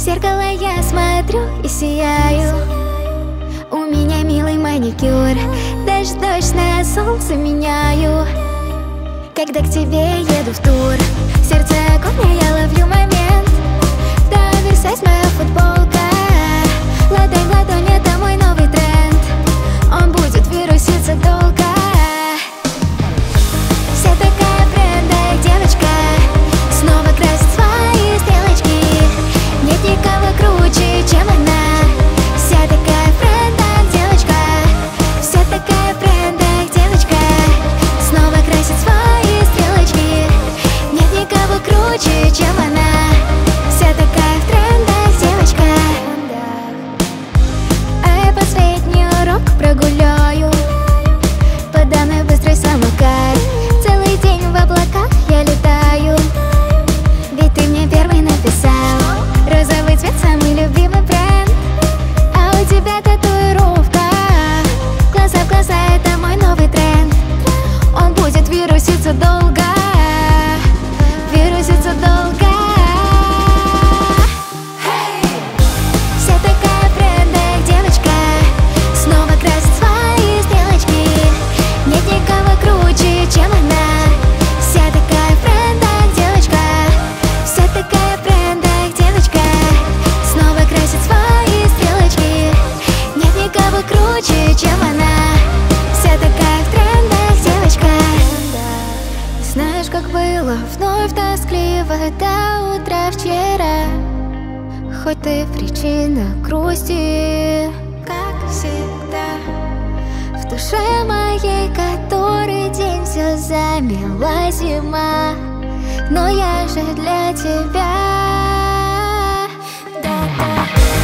зеркало я смотрю и сияю. У меня милый маникюр, даже дождь на солнце меняю. Когда к тебе еду в тур, сердце огонь, я ловлю момент. Да, Версайз моя футболка, ладонь в ладонь, это мой новый тренд. Он будет вируситься долго. Вся такая в трендах девочка, снова красит свои стрелочки. Нет никого круче, чем она. Вся такая в трендах девочка, вся такая в трендах девочка, снова красит свои стрелочки. Нет никого круче, чем она. Вся такая в трендах девочка. А я последний урок прогуляю, подо мной быстрый самокат. Целый день в облаках я летаю, ведь ты мне первый написал. Розовый цвет самый любимый бренд, а у тебя татуировка. Глаза в глаза, это мой новый тренд. Он будет вируситься долго, вируситься долго. Вся такая в трендах девочка, снова красит свои стрелочки. Нет никого круче, чем она. Вся такая в трендах девочка, вся такая в трендах девочка, снова красит свои стрелочки. Нет никого круче, чем она. Вся такая в трендах девочка. Знаешь, как было вновь тоскливо до утра вчера, хоть ты причина грусти, как всегда. В душе моей который день все замела зима, но я же для тебя. Да-да.